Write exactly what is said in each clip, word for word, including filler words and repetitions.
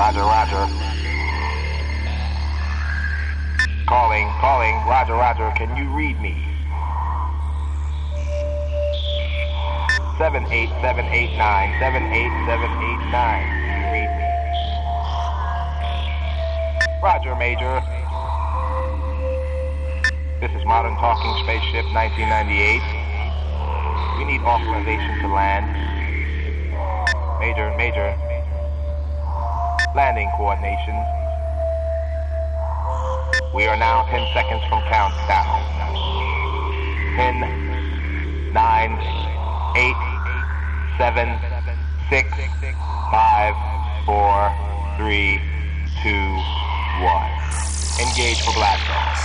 Roger, roger. Calling, calling. Roger, roger. Can you read me? seven eight seven eight nine, seven eight seven eight nine. Can you read me? Roger, Major. This is Modern Talking Spaceship nineteen ninety-eight. We need authorization to land. Major, Major. Landing coordination. We are now ten seconds from countdown. ten, nine, eight, seven, six, five, four, three, two, one. Engage for blast off.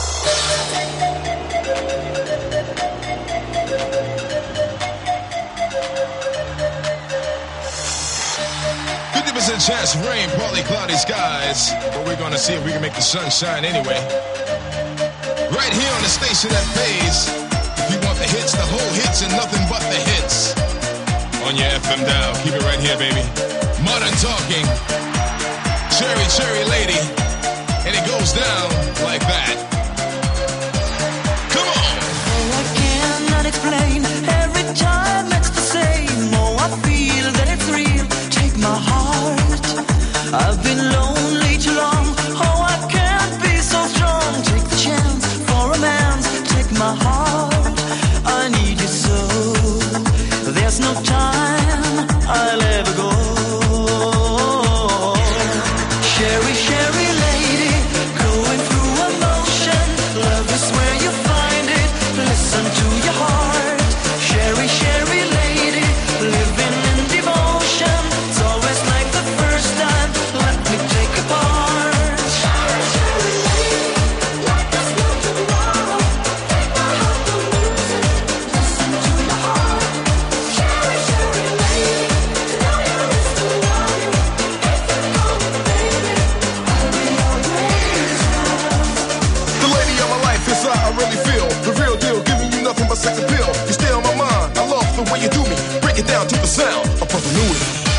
fifty percent chance of rain, partly cloudy skies, but we're gonna see if we can make the sun shine anyway. Right here on the station that pays. If you want the hits, the whole hits, and nothing but the hits. On your F M dial, keep it right here, baby. Modern Talking, Cherry Cherry Lady, and it goes down like that. Come on! Oh, I cannot explain. Every time it's the same. Oh, I feel that it's real. Take my heart. I've been lonely too long. Oh, I can't be so strong. Take the chance for a man's. Take my heart. I need you so. There's no time I'll ever go. Sherry, Sherry lady, going through emotion. Love is where you find it. Listen to your heart. Sherry, Sherry lady, living in devotion. It's always like the first time. Let me take a part. Sherry, Sherry lady, like there's no tomorrow. Take my heart, don't lose it. Listen to your heart. Sherry, Sherry lady, know you miss the one. If you call me baby, I'll be always yours. The lady of my life is how I really feel. The real deal, giving you nothing but sex appeal. You stay on my mind, I love the way you do me. Break it down to the sound of Brother Louie.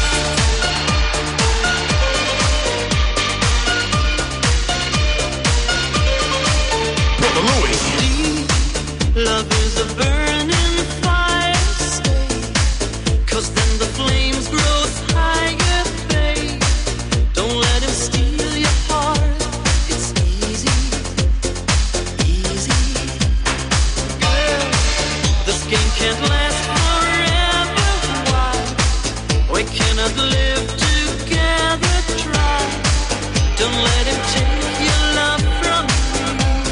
Brother Louie. Deep love is a burning fire. Stay, 'cause then the flames grow higher, babe. Don't let him steal your heart. It's easy, easy. Girl, this game can't last forever. Why? We cannot live together. Try. Don't let him take your love from you.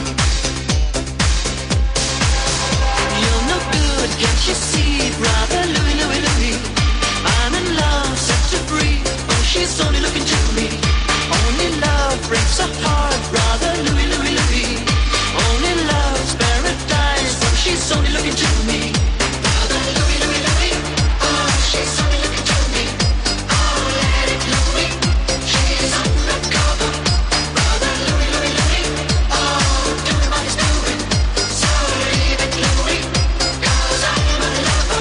You're no good, can't you see, brother Louie, Louie, Louie? I'm in love, set to free. Oh, she's only looking to me. Only love breaks a heart, brother Louie, Louie, Louie. Only love's paradise. Oh, she's only looking to me. Brother Louie, Louie, Louie. Oh, she's only looking to me. Oh, let it Louie. She's undercover. Brother Louie, Louie, Louie. Oh, doing what he's doing. So leave it Louie, 'cause I'm a lover.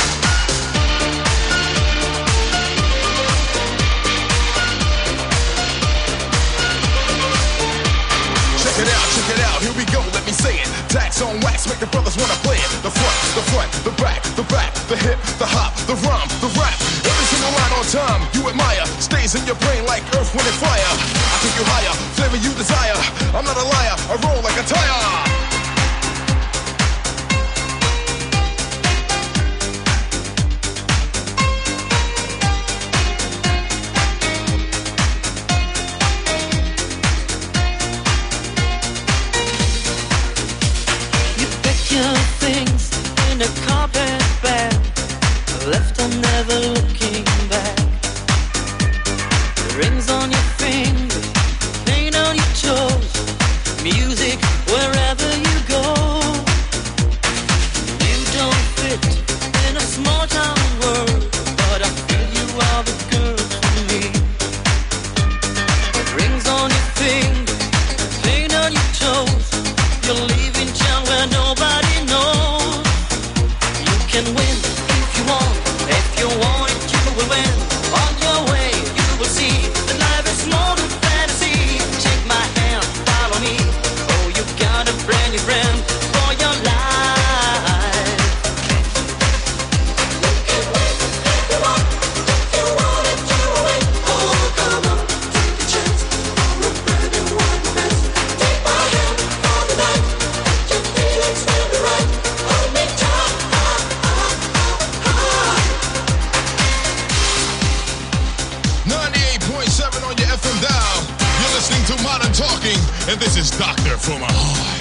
Check it out, check it out, here we go, let me say it. Tax on wax, make the brothers wanna play it. The front, the front, the back, the back, the hip, the hop, the rhyme, the rap. Every single line on time, you admire. Stays in your brain like earth, wind, and fire. I take you higher, flavor you desire. I'm not a liar, I roll like a tire. You pick your things in a carpet bag. Left on never looking back. Rings on your finger, paint on your toes. Music wherever you go. You don't fit in a small town world, but I feel you are the girl for me. Rings on your finger, paint on your toes. You're leaving town where nobody knows. You can win if you want, if you want it, you will friend for your life. And this is Doctor for My Heart.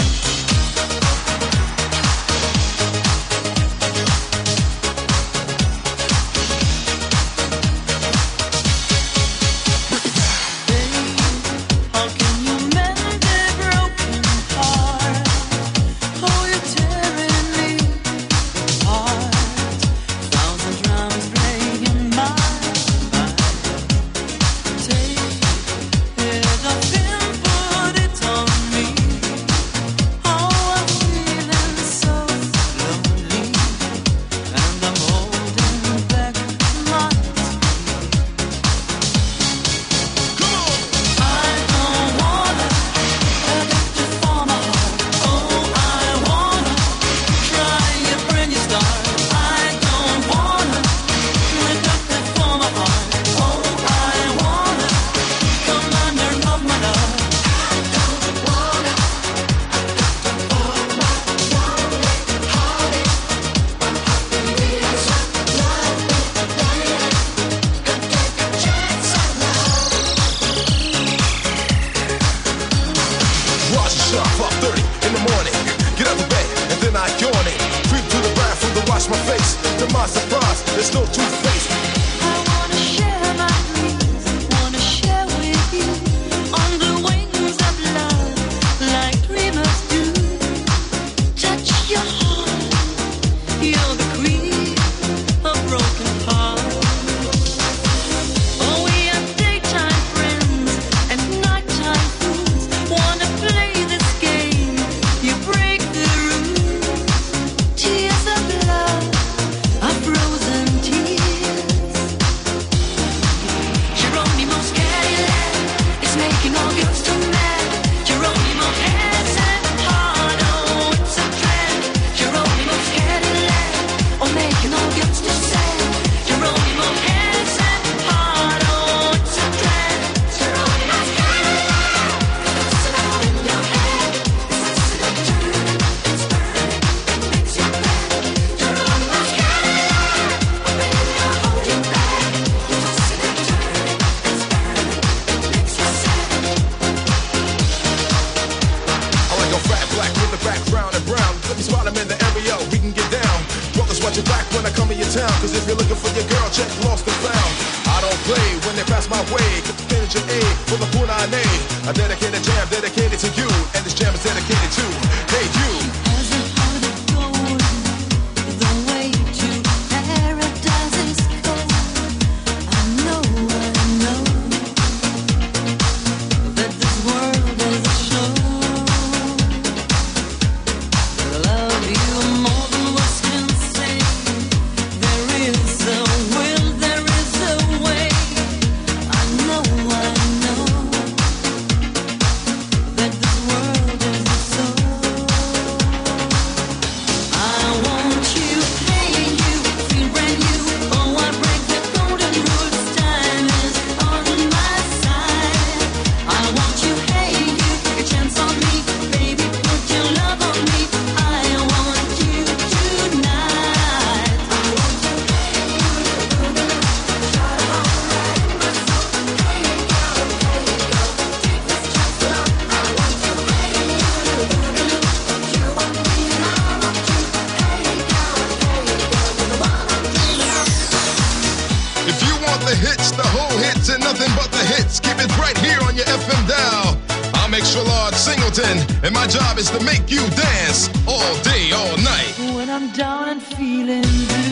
And my job is to make you dance all day, all night. When I'm down and feeling blue,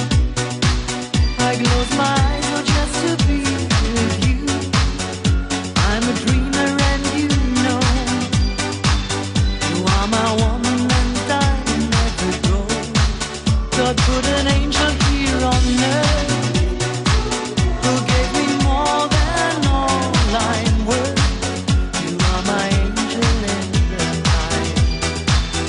I close my eyes oh, just to be with you. I'm a dreamer and you know you are my woman and I never go. God put an angel here on earth who gave me more than all I'm worth. You are my angel in the night.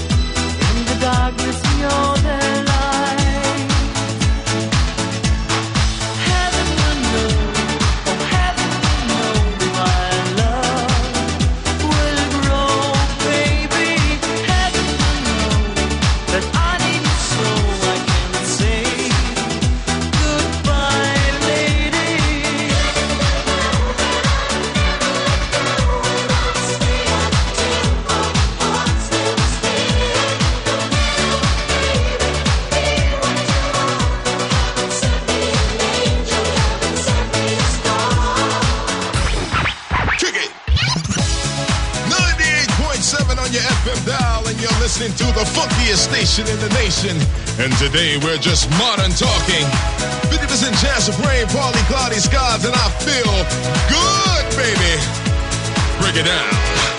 funkiest station in the nation. And today we're just modern talking. fifty percent chance of rain, partly cloudy skies, and I feel good, baby. Break it down.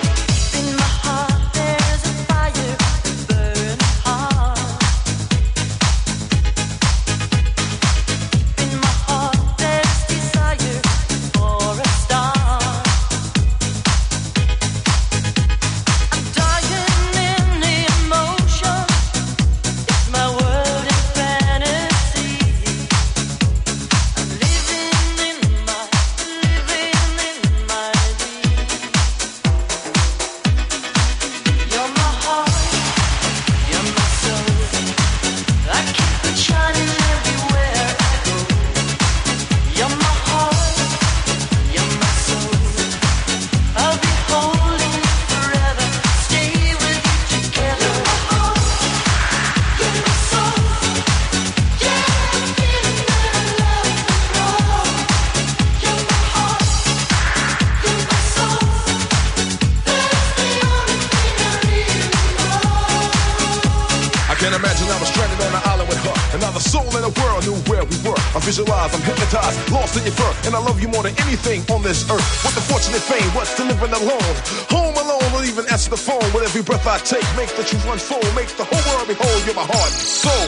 Visualize, I'm hypnotized, lost in your fur, and I love you more than anything on this earth. What the fortunate fame, what's to living alone? Home alone, will even answer the phone. With every breath I take, make the truth unfold, make the whole world behold. You're my heart, soul.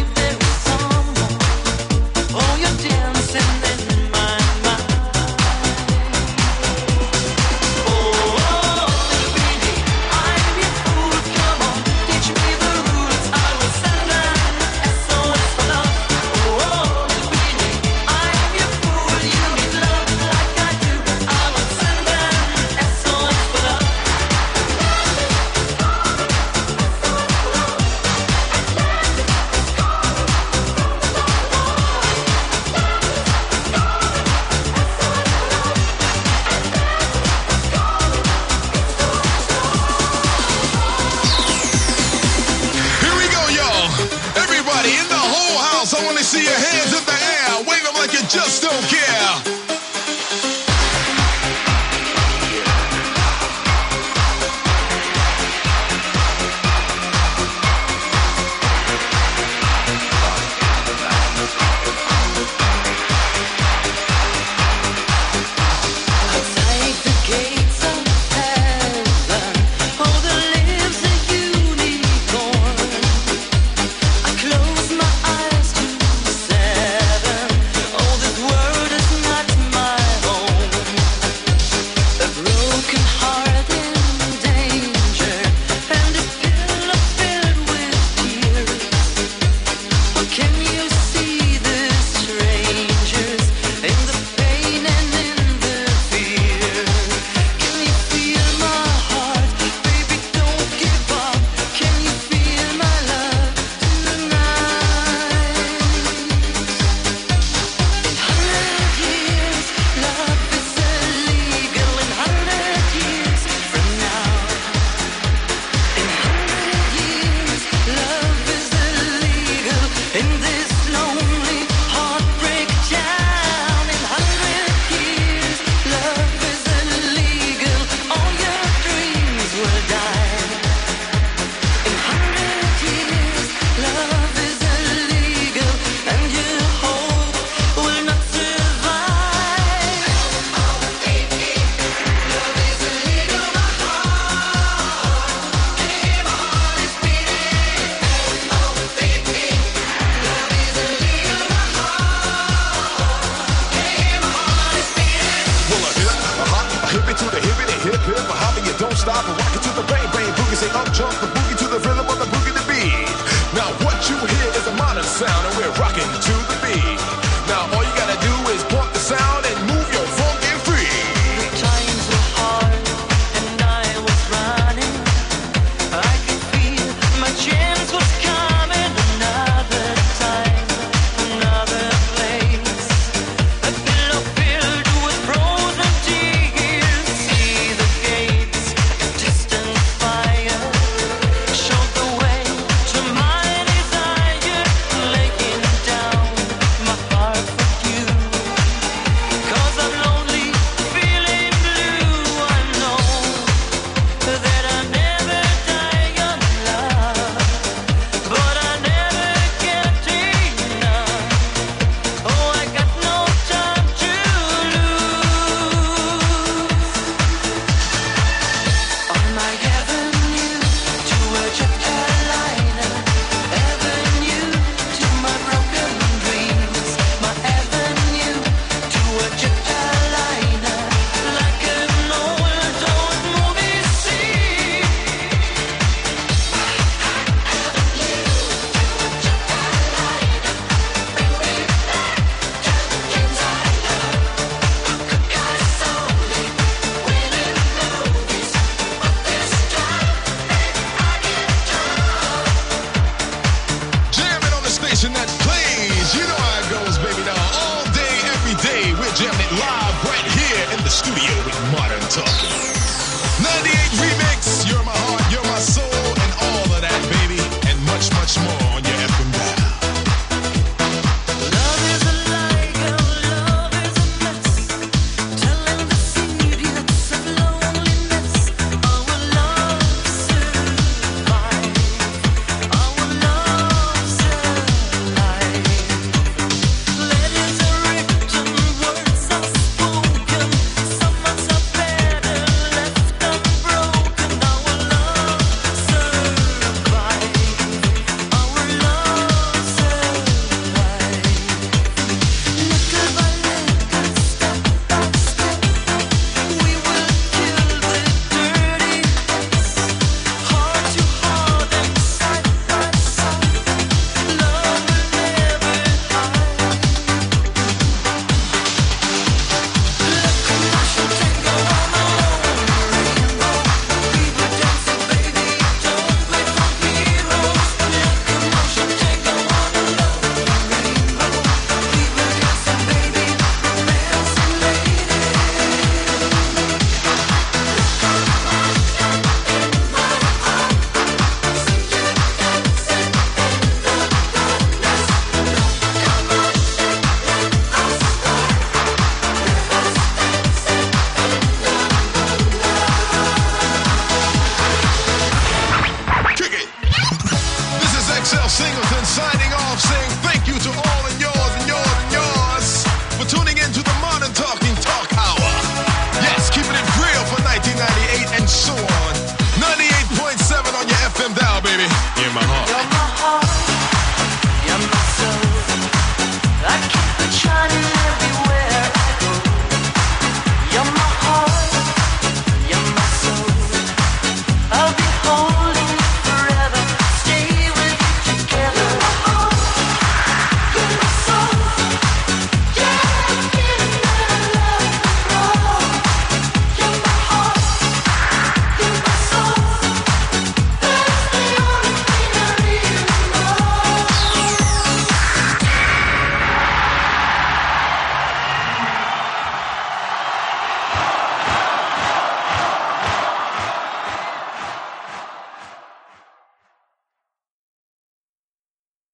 Somewhere away there is someone. Oh, you're dancing in my mind. the hippie, the hip hip, a hobby, you don't stop, and rock it to the bang bang boogie. Say up jump the boogie to the rhythm of the boogie to beat. Now what you hear is a modern sound, and we're rocking to the beat. Now all you gotta do is pump the sound and move your funky free. The times were hard and I was running. I could feel my chance was coming. Another time, another place. A pillow filled with frozen tears. See the gates, a distant fire showed the way to my desire. Laying down my heart for you. 'Cause I'm lonely, feeling blue. I know that I never die young, love, but I never get enough. Oh, I got no time to lose. On my avenue to a jet airliner, avenue to my broken dreams. My avenue to a jet airliner, like an old old movie scene. Jamming on the station that plays. You know how it goes, baby. Now, all day, every day, we're jamming it live right here in the studio with Modern Talking. ninety-eight